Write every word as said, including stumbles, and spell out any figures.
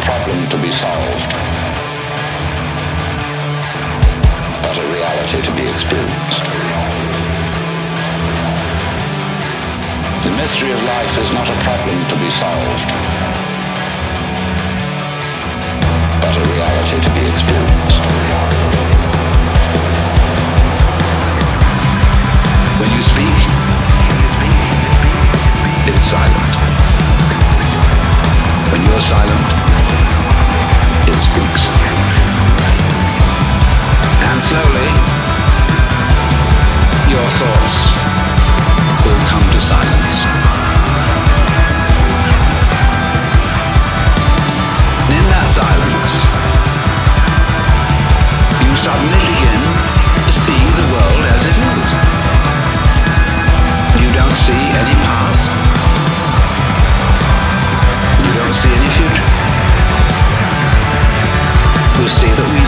problem to be solved, but a reality to be experienced. The mystery of life is not a problem to be solved, but a reality to be experienced. When you speak, it's silent. When you're silent, it speaks. And slowly, your thoughts will come to silence. And in that silence, you suddenly begin to see the world as it is. You don't see any past. You don't see any future. You see that we